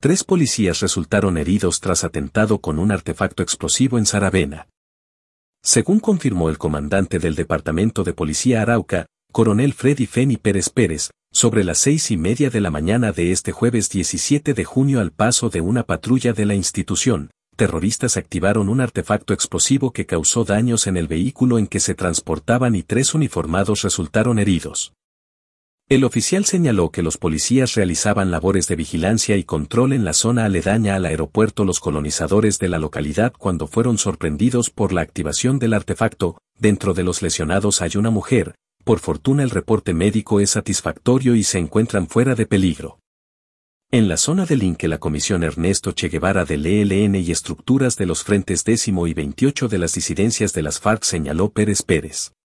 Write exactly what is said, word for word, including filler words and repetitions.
Tres policías resultaron heridos tras atentado con un artefacto explosivo en Saravena. Según confirmó el comandante del Departamento de Policía Arauca, coronel Freddy Feni Pérez Pérez, sobre las seis y media de la mañana de este jueves diecisiete de junio al paso de una patrulla de la institución, terroristas activaron un artefacto explosivo que causó daños en el vehículo en que se transportaban y tres uniformados resultaron heridos. El oficial señaló que los policías realizaban labores de vigilancia y control en la zona aledaña al aeropuerto Los Colonizadores de la localidad cuando fueron sorprendidos por la activación del artefacto. Dentro de los lesionados hay una mujer. Por fortuna el reporte médico es satisfactorio y se encuentran fuera de peligro. En la zona de Linque la comisión Ernesto Che Guevara del E L N y estructuras de los frentes décimo y veintiocho de las disidencias de las FARC señaló Pérez Pérez.